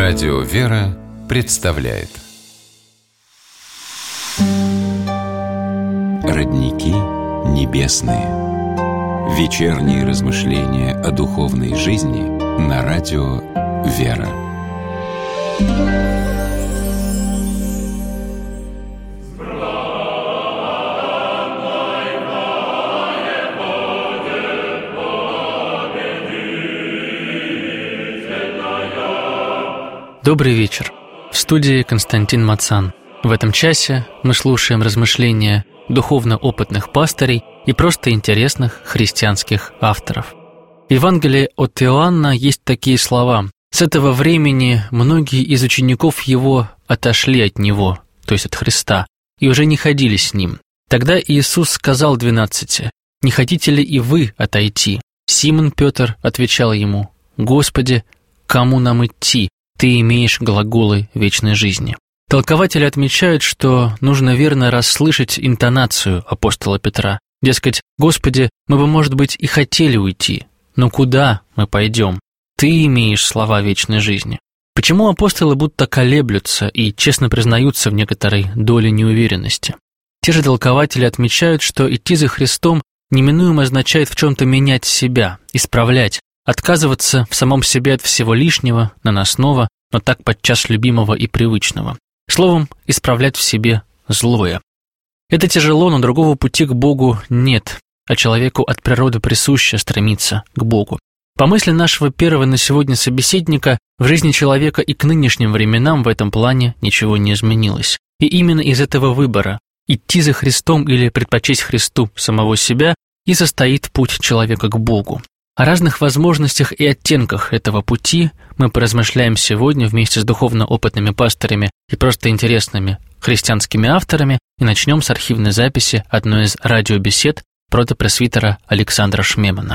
Радио «Вера» представляет Родники небесные. Вечерние размышления о духовной жизни на радио «Вера». Добрый вечер. В студии Константин Мацан. В этом часе мы слушаем размышления духовно опытных пастырей и просто интересных христианских авторов. В Евангелии от Иоанна есть такие слова: «С этого времени многие из учеников его отошли от него», то есть от Христа, «и уже не ходили с ним. Тогда Иисус сказал 12: «Не хотите ли и вы отойти?» Симон Петр отвечал ему: «Господи, кому нам идти? Ты имеешь глаголы вечной жизни». Толкователи отмечают, что нужно верно расслышать интонацию апостола Петра. Дескать, «Господи, мы бы, может быть, и хотели уйти, но куда мы пойдем? Ты имеешь слова вечной жизни». Почему апостолы будто колеблются и честно признаются в некоторой доле неуверенности? Те же толкователи отмечают, что идти за Христом неминуемо означает в чем-то менять себя, исправлять, отказываться в самом себе от всего лишнего, наносного, но так подчас любимого и привычного. Словом, исправлять в себе злое. Это тяжело, но другого пути к Богу нет, а человеку от природы присуще стремиться к Богу. По мысли нашего первого на сегодня собеседника, в жизни человека и к нынешним временам в этом плане ничего не изменилось. И именно из этого выбора – идти за Христом или предпочесть Христу самого себя – и состоит путь человека к Богу. О разных возможностях и оттенках этого пути мы поразмышляем сегодня вместе с духовно опытными пастырями и просто интересными христианскими авторами и начнем с архивной записи одной из радиобесед протопресвитера Александра Шмемана.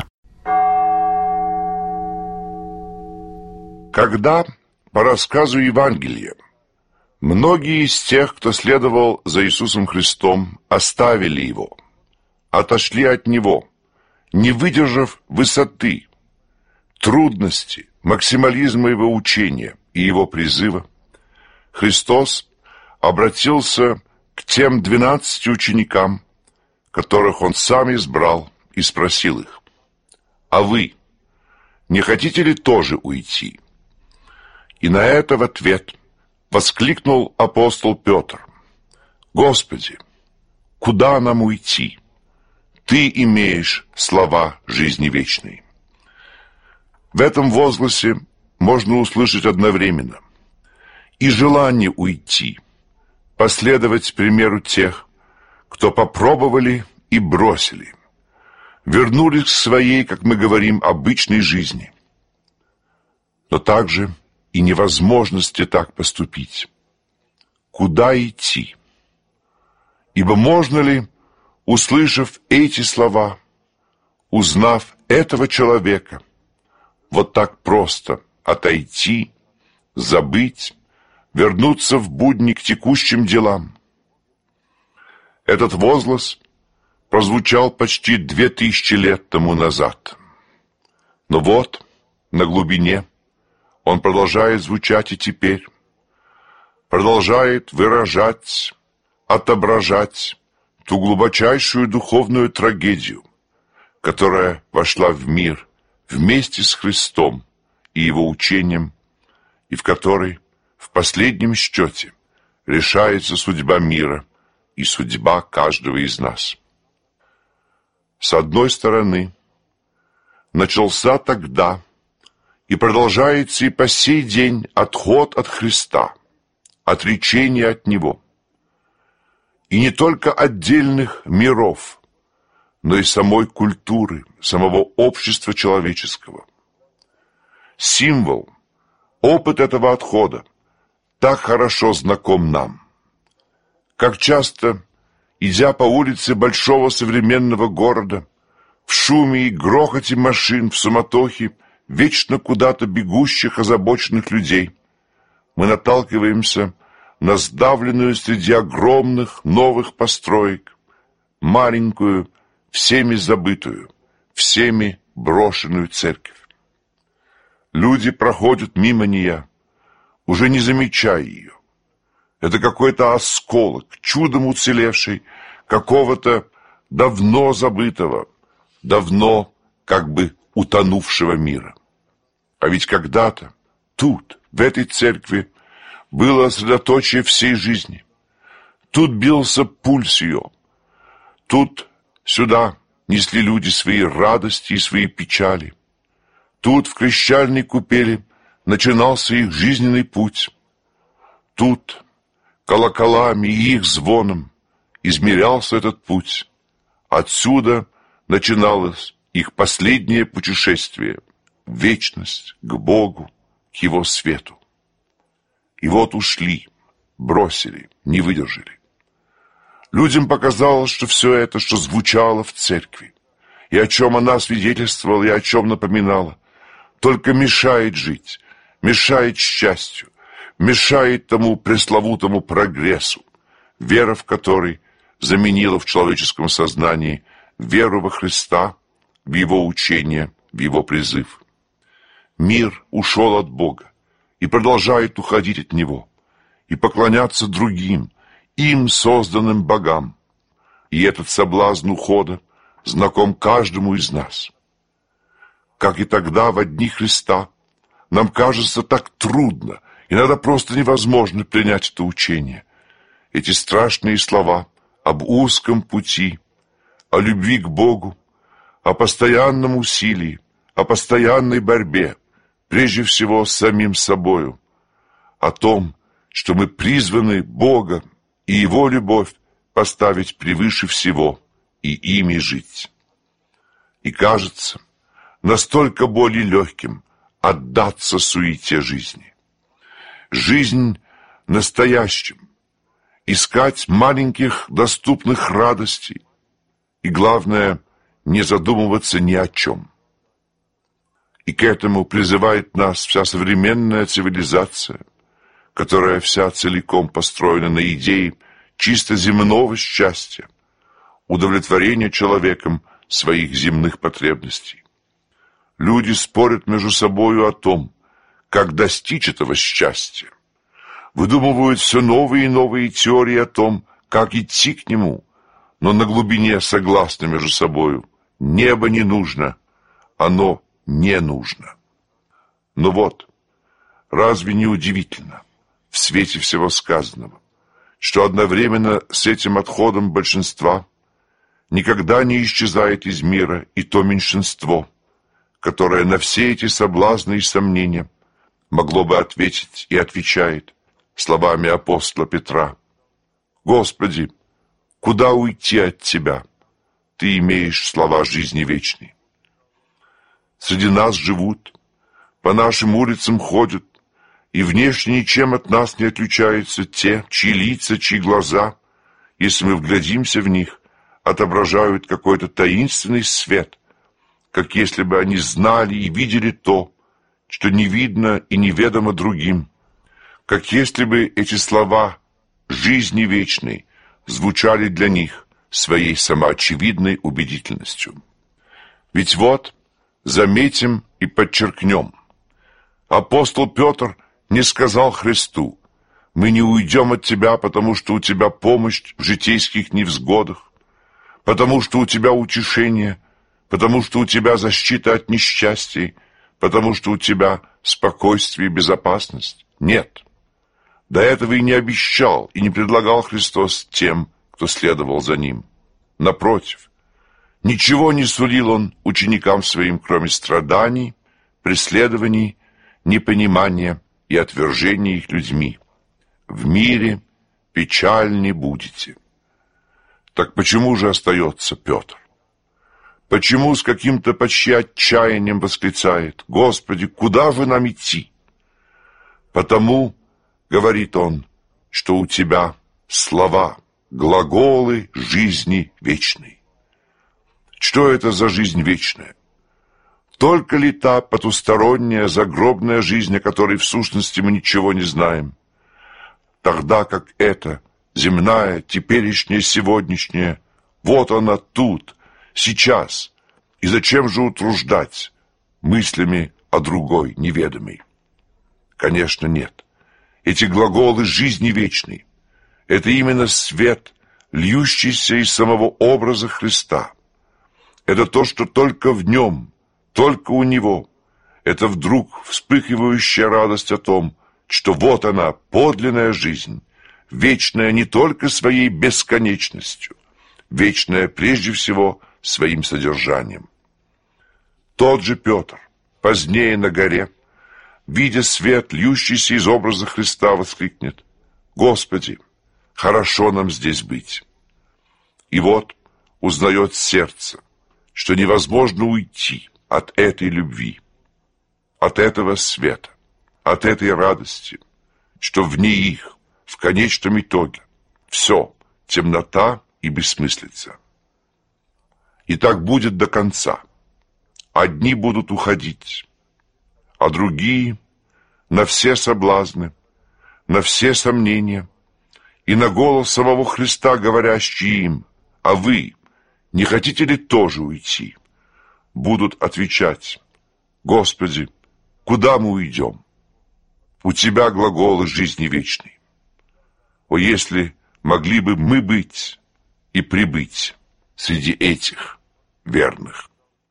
Когда, по рассказу Евангелия, многие из тех, кто следовал за Иисусом Христом, оставили Его, отошли от Него, не выдержав высоты, трудности, максимализма Его учения и Его призыва, Христос обратился к тем 12 ученикам, которых Он сам избрал, и спросил их: «А вы не хотите ли тоже уйти?» И на это в ответ воскликнул апостол Петр: «Господи, куда нам уйти? Ты имеешь слова жизни вечной». В этом возгласе можно услышать одновременно и желание уйти, последовать примеру тех, кто попробовали и бросили, вернулись к своей, как мы говорим, обычной жизни, но также и невозможности так поступить. Куда идти? Ибо можно ли, услышав эти слова, узнав этого человека, вот так просто отойти, забыть, вернуться в будни к текущим делам? Этот возглас прозвучал почти 2000 лет тому назад. Но вот, на глубине, он продолжает звучать и теперь, продолжает выражать, отображать ту глубочайшую духовную трагедию, которая вошла в мир вместе с Христом и Его учением, и в которой в последнем счете решается судьба мира и судьба каждого из нас. С одной стороны, начался тогда и продолжается и по сей день отход от Христа, отречение от Него. И не только отдельных миров, но и самой культуры, самого общества человеческого. Символ, опыт этого отхода так хорошо знаком нам. Как часто, идя по улице большого современного города, в шуме и грохоте машин, в суматохе, вечно куда-то бегущих озабоченных людей, мы наталкиваемся на сдавленную среди огромных новых построек, маленькую, всеми забытую, всеми брошенную церковь. Люди проходят мимо нее, уже не замечая ее. Это какой-то осколок, чудом уцелевший, какого-то давно забытого, давно как бы утонувшего мира. А ведь когда-то тут, в этой церкви, было средоточие всей жизни. Тут бился пульс ее. Тут сюда несли люди свои радости и свои печали. Тут в крещальной купели начинался их жизненный путь. Тут колоколами и их звоном измерялся этот путь. Отсюда начиналось их последнее путешествие в вечность, к Богу, к Его свету. И вот ушли, бросили, не выдержали. Людям показалось, что все это, что звучало в церкви, и о чем она свидетельствовала, и о чем напоминала, только мешает жить, мешает счастью, мешает тому пресловутому прогрессу, вера в который заменила в человеческом сознании веру во Христа, в Его учение, в Его призыв. Мир ушел от Бога и продолжает уходить от Него, и поклоняться другим, им созданным богам. И этот соблазн ухода знаком каждому из нас. Как и тогда в дни Христа, нам кажется так трудно, иногда просто невозможно принять это учение. Эти страшные слова об узком пути, о любви к Богу, о постоянном усилии, о постоянной борьбе, прежде всего с самим собою, о том, что мы призваны Бога и Его любовь поставить превыше всего и ими жить. И кажется настолько более легким отдаться суете жизни. Жизнь настоящим, искать маленьких доступных радостей и, главное, не задумываться ни о чем. И к этому призывает нас вся современная цивилизация, которая вся целиком построена на идее чисто земного счастья, удовлетворения человеком своих земных потребностей. Люди спорят между собою о том, как достичь этого счастья, выдумывают все новые и новые теории о том, как идти к нему, но на глубине согласны между собою: небо не нужно, оно не нужно. Но вот, разве не удивительно, в свете всего сказанного, что одновременно с этим отходом большинства никогда не исчезает из мира и то меньшинство, которое на все эти соблазны и сомнения могло бы ответить и отвечает словами апостола Петра: «Господи, куда уйти от Тебя? Ты имеешь слова жизни вечной». Среди нас живут, по нашим улицам ходят, и внешне ничем от нас не отличаются те, чьи лица, чьи глаза, если мы вглядимся в них, отображают какой-то таинственный свет, как если бы они знали и видели то, что не видно и неведомо другим, как если бы эти слова жизни вечной звучали для них своей самоочевидной убедительностью. Ведь вот, заметим и подчеркнем, апостол Петр не сказал Христу: «Мы не уйдем от Тебя, потому что у Тебя помощь в житейских невзгодах, потому что у Тебя утешение, потому что у Тебя защита от несчастий, потому что у Тебя спокойствие и безопасность». Нет, до этого и не обещал, и не предлагал Христос тем, кто следовал за Ним. Напротив, ничего не сулил Он ученикам Своим, кроме страданий, преследований, непонимания и отвержения их людьми. В мире печаль не будете. Так почему же остается Петр? Почему с каким-то почти отчаянием восклицает: «Господи, куда же нам идти?» Потому, говорит он, что у Тебя слова, глаголы жизни вечной. Что это за жизнь вечная? Только ли та потусторонняя, загробная жизнь, о которой в сущности мы ничего не знаем? Тогда как эта земная, теперешняя, сегодняшняя, вот она тут, сейчас. И зачем же утруждать мыслями о другой, неведомой? Конечно, нет. эти глаголы жизни вечной. Это именно свет, льющийся из самого образа Христа. Это то, что только в Нем, только у Него. Это вдруг вспыхивающая радость о том, что вот она, подлинная жизнь, вечная не только своей бесконечностью, вечная прежде всего своим содержанием. Тот же Петр, позднее на горе, видя свет, льющийся из образа Христа, воскликнет: «Господи, хорошо нам здесь быть». И вот узнает сердце, что невозможно уйти от этой любви, от этого света, от этой радости, что вне их, в конечном итоге, все темнота и бессмыслица. И так будет до конца. Одни будут уходить, а другие на все соблазны, на все сомнения и на голос самого Христа, говорящий им: «А вы не хотите ли тоже уйти?» будут отвечать: «Господи, куда мы уйдем? У Тебя глаголы жизни вечной». О, если могли бы мы быть и пребыть среди этих верных.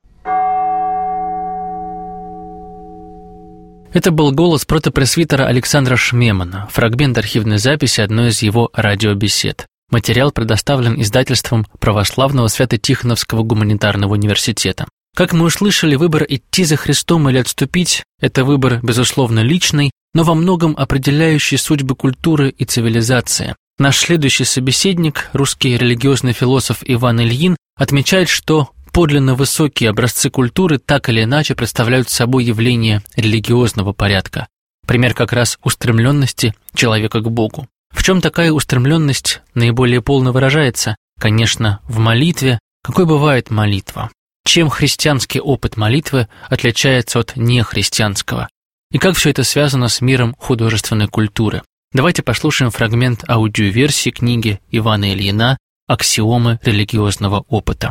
Это был голос протопресвитера Александра Шмемана, фрагмент архивной записи одной из его радиобесед. Материал предоставлен издательством Православного Свято-Тихоновского гуманитарного университета. Как мы услышали, выбор идти за Христом или отступить – это выбор, безусловно, личный, но во многом определяющий судьбы культуры и цивилизации. Наш следующий собеседник, русский религиозный философ Иван Ильин, отмечает, что подлинно высокие образцы культуры так или иначе представляют собой явление религиозного порядка. Пример как раз устремленности человека к Богу. В чем такая устремленность наиболее полно выражается? Конечно, в молитве. Какой бывает молитва? Чем христианский опыт молитвы отличается от нехристианского? И как все это связано с миром художественной культуры? Давайте послушаем фрагмент аудиоверсии книги Ивана Ильина «Аксиомы религиозного опыта».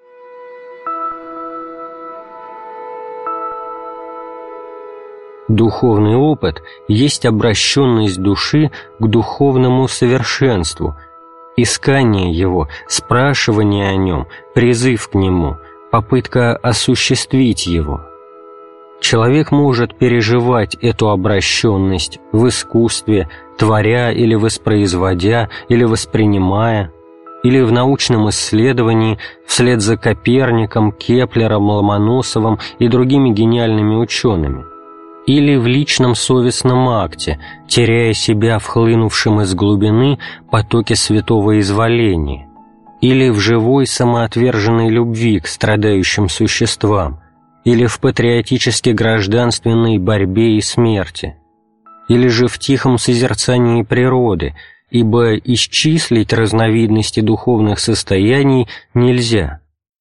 Духовный опыт есть обращенность души к духовному совершенству, искание его, спрашивание о нем, призыв к нему, попытка осуществить его. Человек может переживать эту обращенность в искусстве, творя или воспроизводя, или воспринимая, или в научном исследовании вслед за Коперником, Кеплером, Ломоносовым и другими гениальными учеными, или в личном совестном акте, теряя себя в хлынувшем из глубины потоке святого изволения, или в живой самоотверженной любви к страдающим существам, или в патриотически-гражданственной борьбе и смерти, или же в тихом созерцании природы, ибо исчислить разновидности духовных состояний нельзя.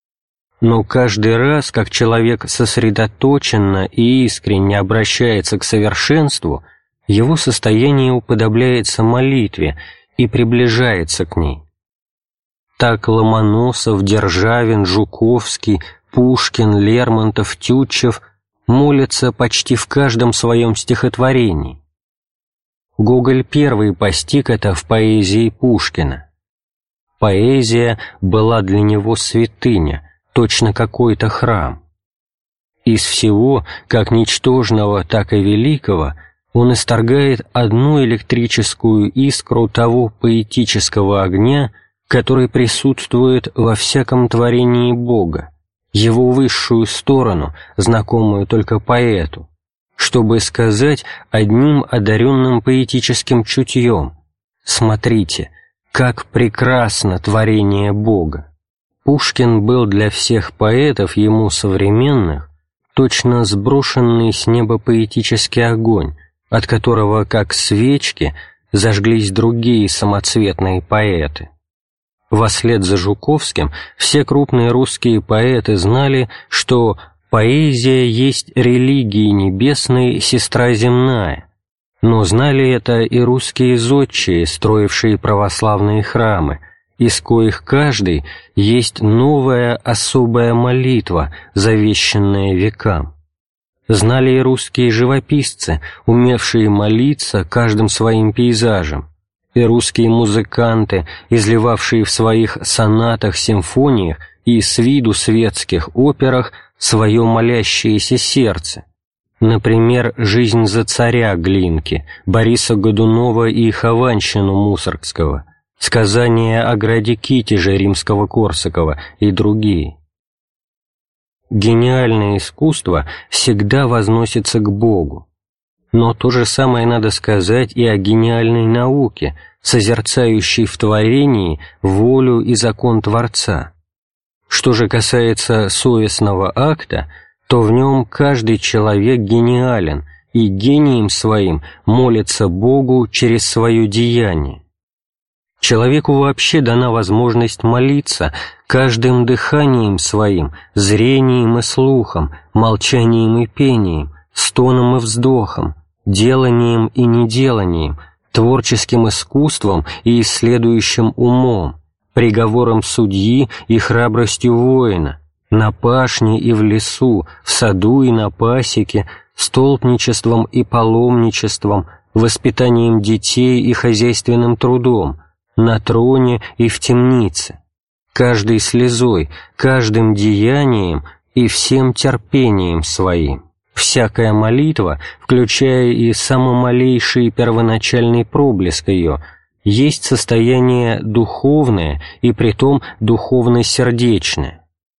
Но каждый раз, как человек сосредоточенно и искренне обращается к совершенству, его состояние уподобляется молитве и приближается к ней. Так Ломоносов, Державин, Жуковский, Пушкин, Лермонтов, Тютчев молятся почти в каждом своем стихотворении. Гоголь первый постиг это в поэзии Пушкина. Поэзия была для него святыня, точно какой-то храм. Из всего, как ничтожного, так и великого, он исторгает одну электрическую искру того поэтического огня, который присутствует во всяком творении Бога, его высшую сторону, знакомую только поэту, чтобы сказать одним одаренным поэтическим чутьем: «Смотрите, как прекрасно творение Бога». Пушкин был для всех поэтов ему современных точно сброшенный с неба поэтический огонь, от которого, как свечки, зажглись другие самоцветные поэты. Вслед за Жуковским все крупные русские поэты знали, что поэзия есть религии небесной сестра земная, но знали это и русские зодчие, строившие православные храмы, из коих каждый есть новая особая молитва, завещанная векам. знали и русские живописцы, умевшие молиться каждым своим пейзажем, и русские музыканты, изливавшие в своих сонатах-симфониях и с виду светских операх свое молящееся сердце. Например, «Жизнь за царя» Глинки, Бориса Годунова и Хованщину Мусоргского, сказания о граде Китеже Римского-Корсакова и другие. Гениальное искусство всегда возносится к Богу. Но то же самое надо сказать и о гениальной науке, созерцающей в творении волю и закон Творца. Что же касается совестного акта, то в нем каждый человек гениален и гением своим молится Богу через свое деяние. Человеку вообще дана возможность молиться каждым дыханием своим, зрением и слухом, молчанием и пением, стоном и вздохом, деланием и неделанием, творческим искусством и исследующим умом, приговором судьи и храбростью воина, на пашне и в лесу, в саду и на пасеке, столпничеством и паломничеством, воспитанием детей и хозяйственным трудом, на троне и в темнице, каждой слезой, каждым деянием и всем терпением своим. Всякая молитва, включая и самомалейший первоначальный проблеск ее, есть состояние духовное и притом духовно-сердечное.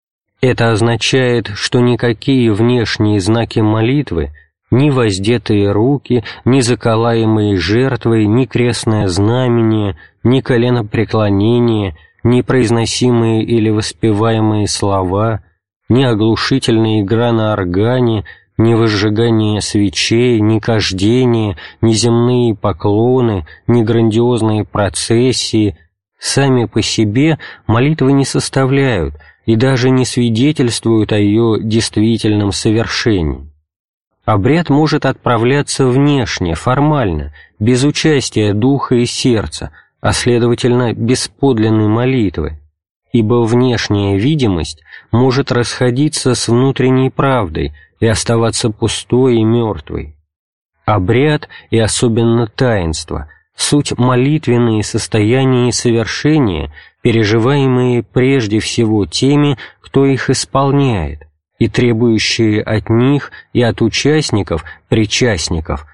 Это означает, что никакие внешние знаки молитвы, ни воздетые руки, ни заколаемые жертвы, ни крестное знамение, ни коленопреклонение, ни произносимые или воспеваемые слова, ни оглушительная игра на органе, ни возжигание свечей, ни кождение, ни земные поклоны, ни грандиозные процессии сами по себе молитвы не составляют и даже не свидетельствуют о ее действительном совершении. Обряд может отправляться внешне, формально, без участия духа и сердца, а следовательно, без подлинной молитвы, ибо внешняя видимость может расходиться с внутренней правдой и оставаться пустой и мертвой. Обряд, и особенно таинство, суть молитвенные состояния и совершения, переживаемые прежде всего теми, кто их исполняет, и требующие от них и от участников, причастников,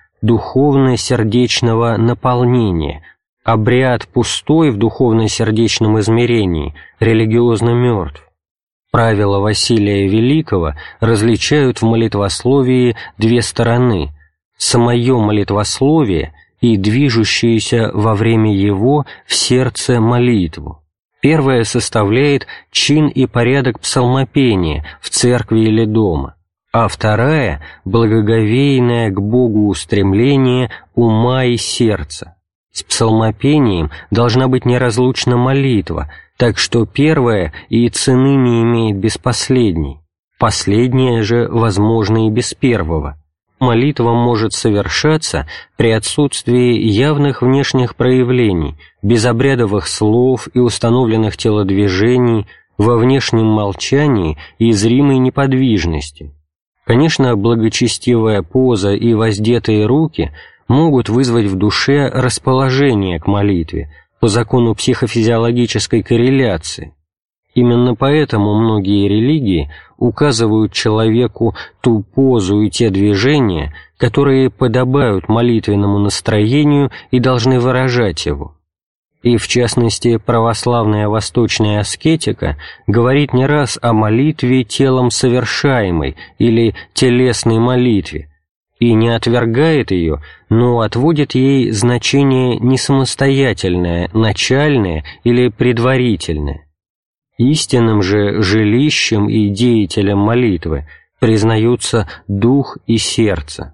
духовно-сердечного наполнения. Обряд пустой в духовно-сердечном измерении, религиозно мертв. Правила Василия Великого различают в молитвословии две стороны – самое молитвословие и движущуюся во время его в сердце молитву. Первая составляет чин и порядок псалмопения в церкви или дома, а вторая – благоговейное к Богу устремление ума и сердца. С псалмопением должна быть неразлучна молитва, так что первая и цены не имеет без последней, последняя же возможна и без первого. Молитва может совершаться при отсутствии явных внешних проявлений, без обрядовых слов и установленных телодвижений, во внешнем молчании и зримой неподвижности. Конечно, благочестивая поза и воздетые руки могут вызвать в душе расположение к молитве по закону психофизиологической корреляции. Именно поэтому многие религии указывают человеку ту позу и те движения, которые подобают молитвенному настроению и должны выражать его. И, в частности, православная восточная аскетика говорит не раз о молитве телом совершаемой или телесной молитве, и не отвергает ее, но отводит ей значение не самостоятельное, начальное или предварительное. Истинным же жилищем и деятелем молитвы признаются дух и сердце.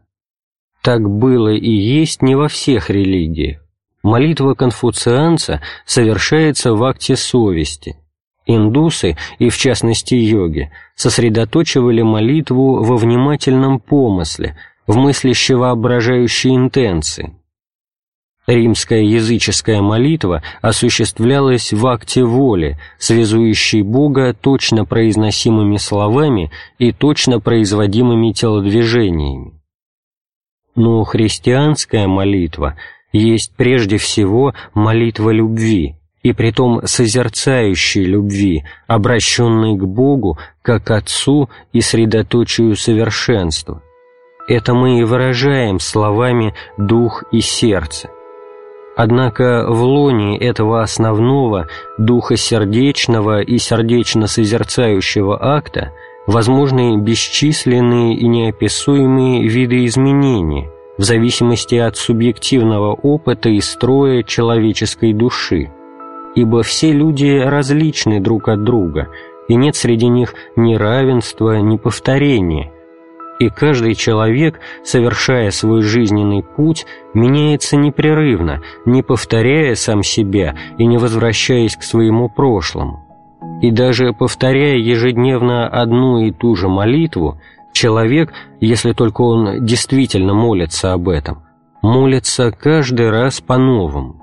Так было и есть не во всех религиях. Молитва конфуцианца совершается в акте совести. Индусы, и в частности йоги, сосредоточивали молитву во внимательном помысле, в мысляще-воображающей интенции. Римская языческая молитва осуществлялась в акте воли, связующей Бога точно произносимыми словами и точно производимыми телодвижениями. Но христианская молитва есть прежде всего молитва любви, и притом созерцающей любви, обращенной к Богу как к Отцу и средоточию совершенства. Это мы и выражаем словами «дух» и «сердце». Однако в лоне этого основного духосердечного и сердечно-созерцающего акта возможны бесчисленные и неописуемые виды изменения в зависимости от субъективного опыта и строя человеческой души, ибо все люди различны друг от друга, и нет среди них ни равенства, ни повторения, и каждый человек, совершая свой жизненный путь, меняется непрерывно, не повторяя сам себя и не возвращаясь к своему прошлому. И даже повторяя ежедневно одну и ту же молитву, человек, если только он действительно молится об этом, молится каждый раз по-новому.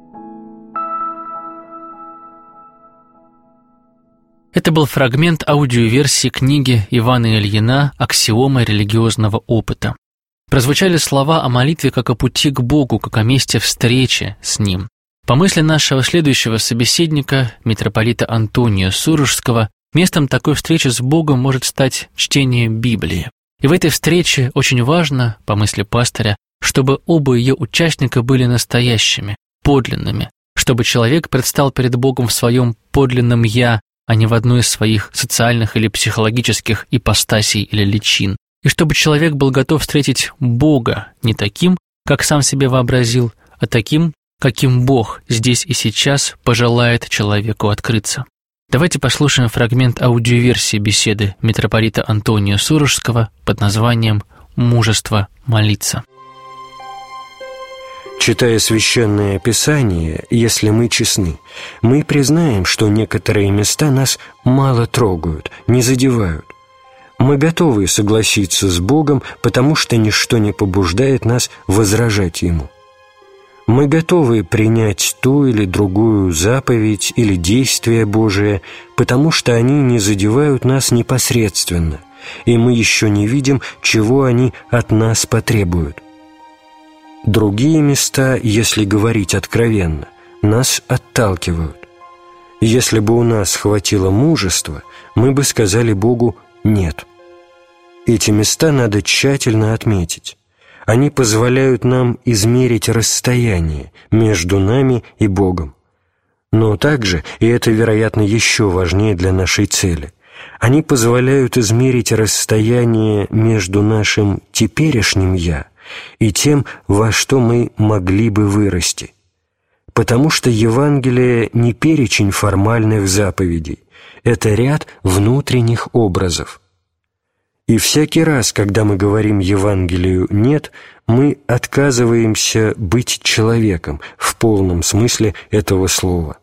Это был фрагмент аудиоверсии книги Ивана Ильина «Аксиомы религиозного опыта». Прозвучали слова о молитве как о пути к Богу, как о месте встречи с Ним. По мысли нашего следующего собеседника, митрополита Антония Сурожского, местом такой встречи с Богом может стать чтение Библии. И в этой встрече очень важно, по мысли пастыря, чтобы оба ее участника были настоящими, подлинными, чтобы человек предстал перед Богом в своем подлинном «я», а не в одной из своих социальных или психологических ипостасей или личин, и чтобы человек был готов встретить Бога не таким, как сам себе вообразил, а таким, каким Бог здесь и сейчас пожелает человеку открыться. Давайте послушаем фрагмент аудиоверсии беседы митрополита Антония Сурожского под названием «Мужество молиться». Читая Священное Писание, если мы честны, мы признаем, что некоторые места нас мало трогают, не задевают. Мы готовы согласиться с Богом, потому что ничто не побуждает нас возражать Ему. Мы готовы принять ту или другую заповедь или действие Божие, потому что они не задевают нас непосредственно, и мы еще не видим, чего они от нас потребуют. Другие места, если говорить откровенно, нас отталкивают. Если бы у нас хватило мужества, мы бы сказали Богу «нет». Эти места надо тщательно отметить. Они позволяют нам измерить расстояние между нами и Богом. Но также, и это, вероятно, еще важнее для нашей цели, они позволяют измерить расстояние между нашим теперешним «я» и тем, во что мы могли бы вырасти. Потому что Евангелие не перечень формальных заповедей, это ряд внутренних образов. И всякий раз, когда мы говорим Евангелию «нет», мы отказываемся быть человеком в полном смысле этого слова.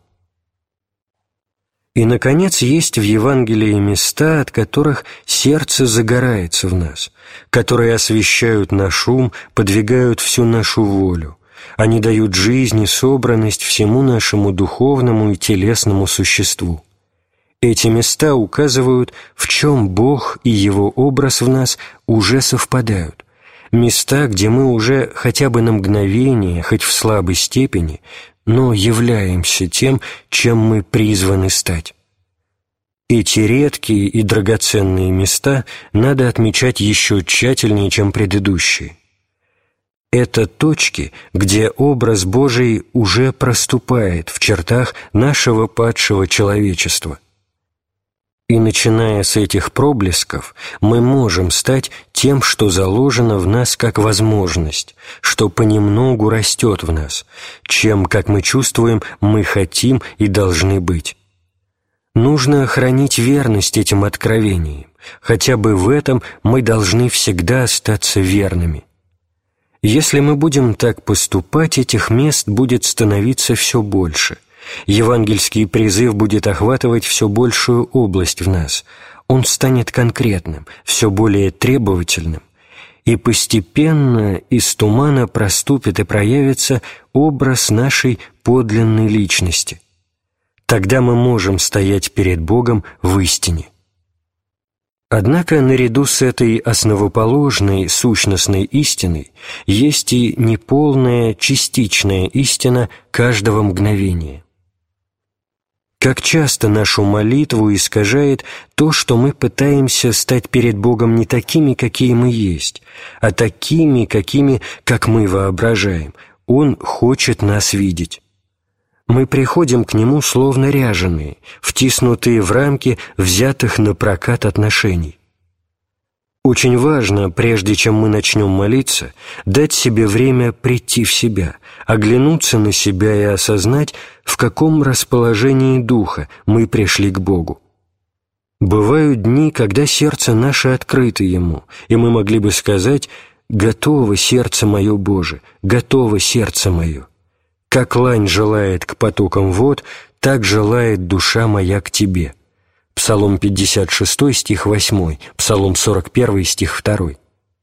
И, наконец, есть в Евангелии места, от которых сердце загорается в нас, которые освещают наш ум, подвигают всю нашу волю. Они дают жизнь и собранность всему нашему духовному и телесному существу. Эти места указывают, в чем Бог и Его образ в нас уже совпадают. Места, где мы уже хотя бы на мгновение, хоть в слабой степени, но являемся тем, чем мы призваны стать. Эти редкие и драгоценные места надо отмечать еще тщательнее, чем предыдущие. Это точки, где образ Божий уже проступает в чертах нашего падшего человечества. И начиная с этих проблесков, мы можем стать тем, что заложено в нас как возможность, что понемногу растет в нас, чем, как мы чувствуем, мы хотим и должны быть. Нужно хранить верность этим откровениям, хотя бы в этом мы должны всегда остаться верными. Если мы будем так поступать, этих мест будет становиться все больше. Евангельский призыв будет охватывать все большую область в нас. Он станет конкретным, все более требовательным. и постепенно из тумана проступит и проявится образ нашей подлинной личности. Тогда мы можем стоять перед Богом в истине. Однако наряду с этой основоположной сущностной истиной есть и неполная частичная истина каждого мгновения. Как часто нашу молитву искажает то, что мы пытаемся стать перед Богом не такими, какие мы есть, а такими, какими, как мы воображаем. Он хочет нас видеть. Мы приходим к Нему словно ряженые, втиснутые в рамки взятых на прокат отношений. Очень важно, прежде чем мы начнем молиться, дать себе время прийти в себя, оглянуться на себя и осознать, в каком расположении духа мы пришли к Богу. Бывают дни, когда сердце наше открыто Ему, и мы могли бы сказать: «Готово сердце мое, Боже, готово сердце мое». Как лань желает к потокам вод, так желает душа моя к Тебе. Псалом 56, стих 8, Псалом 41, стих 2.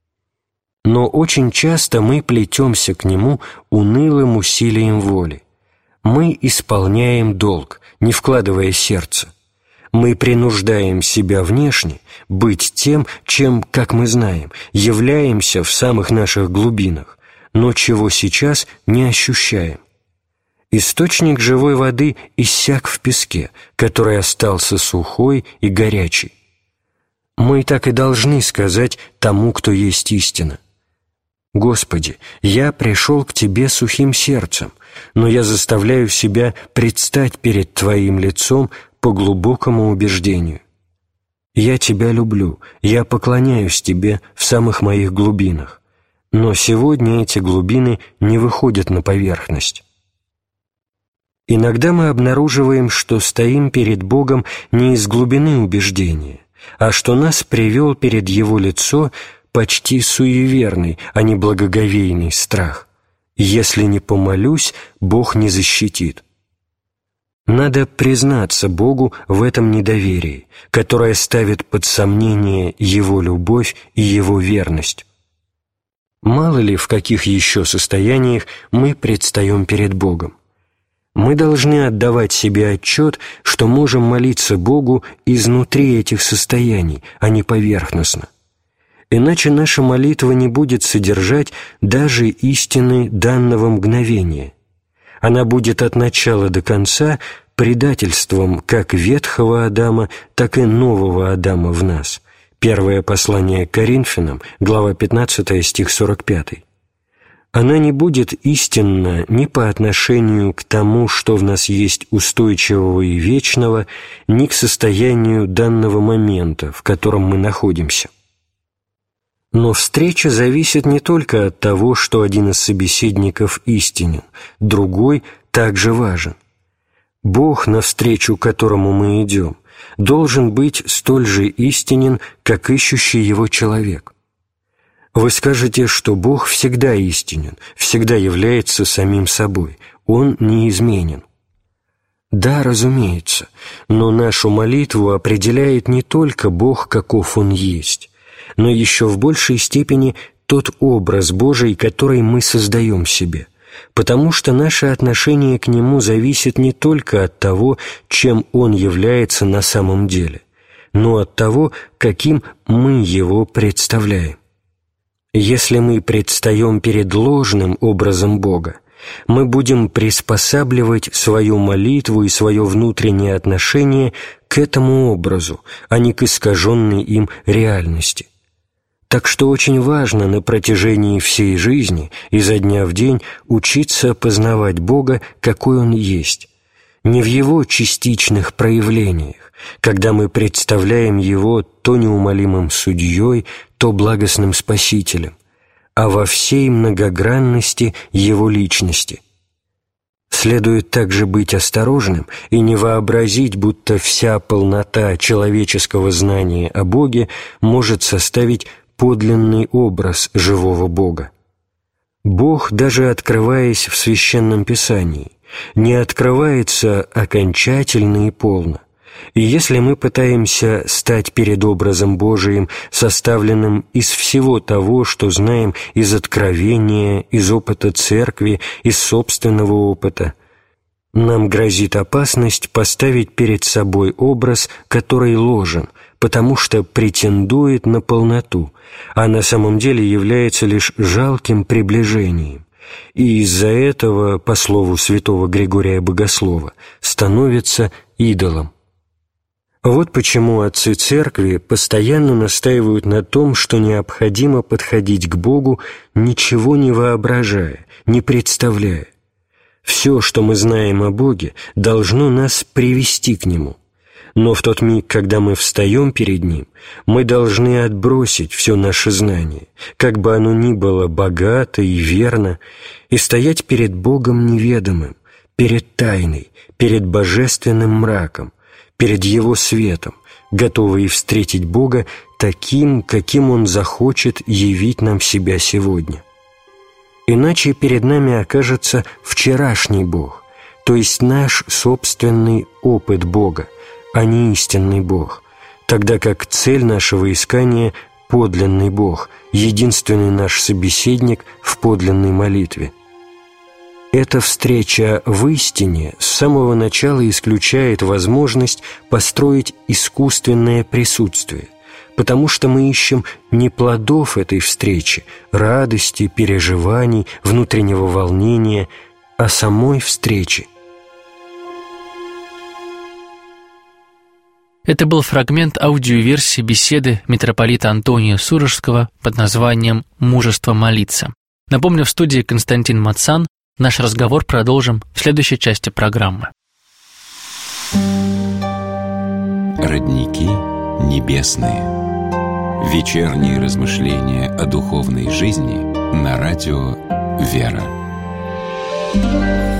Но очень часто мы плетемся к Нему унылым усилием воли. Мы исполняем долг, не вкладывая сердце. Мы принуждаем себя внешне быть тем, чем, как мы знаем, являемся в самых наших глубинах, но чего сейчас не ощущаем. Источник живой воды иссяк в песке, который остался сухой и горячий. Мы так и должны сказать тому, кто есть истина: «Господи, я пришел к Тебе сухим сердцем, но я заставляю себя предстать перед Твоим лицом по глубокому убеждению. Я Тебя люблю, я поклоняюсь Тебе в самых моих глубинах, но сегодня эти глубины не выходят на поверхность». Иногда мы обнаруживаем, что стоим перед Богом не из глубины убеждения, а что нас привел перед Его лицо почти суеверный, а не благоговейный страх. Если не помолюсь, Бог не защитит. Надо признаться Богу в этом недоверии, которое ставит под сомнение Его любовь и Его верность. Мало ли, в каких еще состояниях мы предстаем перед Богом. Мы должны отдавать себе отчет, что можем молиться Богу изнутри этих состояний, а не поверхностно. Иначе наша молитва не будет содержать даже истины данного мгновения. Она будет от начала до конца предательством как ветхого Адама, так и нового Адама в нас. Первое послание к Коринфянам, глава 15, стих 45. Она не будет истинна ни по отношению к тому, что в нас есть устойчивого и вечного, ни к состоянию данного момента, в котором мы находимся. Но встреча зависит не только от того, что один из собеседников истинен, другой также важен. Бог, навстречу которому мы идем, должен быть столь же истинен, как ищущий Его человек. Вы скажете, что Бог всегда истинен, всегда является самим собой, Он неизменен. Да, разумеется, но нашу молитву определяет не только Бог, каков Он есть, но еще в большей степени тот образ Божий, который мы создаем себе, потому что наше отношение к Нему зависит не только от того, чем Он является на самом деле, но от того, каким мы Его представляем. Если мы предстаем перед ложным образом Бога, мы будем приспосабливать свою молитву и свое внутреннее отношение к этому образу, а не к искаженной им реальности. Так что очень важно на протяжении всей жизни, изо дня в день, учиться познавать Бога, какой Он есть, не в Его частичных проявлениях, когда мы представляем Его то неумолимым судьей, то благостным Спасителем, а во всей многогранности Его личности. Следует также быть осторожным и не вообразить, будто вся полнота человеческого знания о Боге может составить подлинный образ живого Бога. Бог, даже открываясь в Священном Писании, не открывается окончательно и полно, И если мы пытаемся стать перед образом Божиим, составленным из всего того, что знаем из откровения, из опыта Церкви, из собственного опыта, нам грозит опасность поставить перед собой образ, который ложен, потому что претендует на полноту, а на самом деле является лишь жалким приближением, и из-за этого, по слову святого Григория Богослова, становится идолом. Вот почему отцы Церкви постоянно настаивают на том, что необходимо подходить к Богу, ничего не воображая, не представляя. Все, что мы знаем о Боге, должно нас привести к Нему. Но в тот миг, когда мы встаем перед Ним, мы должны отбросить все наше знание, как бы оно ни было богато и верно, и стоять перед Богом неведомым, перед тайной, перед божественным мраком, перед Его светом, готовые встретить Бога таким, каким Он захочет явить нам себя сегодня. Иначе перед нами окажется вчерашний Бог, то есть наш собственный опыт Бога, а не истинный Бог, тогда как цель нашего искания – подлинный Бог, единственный наш собеседник в подлинной молитве. Эта встреча в истине с самого начала исключает возможность построить искусственное присутствие, потому что мы ищем не плодов этой встречи, радости, переживаний, внутреннего волнения, а самой встречи. Это был фрагмент аудиоверсии беседы митрополита Антония Сурожского под названием «Мужество молиться». Напомню, в студии Константин Мацан. Наш разговор продолжим в следующей части программы. Родники небесные. Вечерние размышления о духовной жизни на радио «Вера».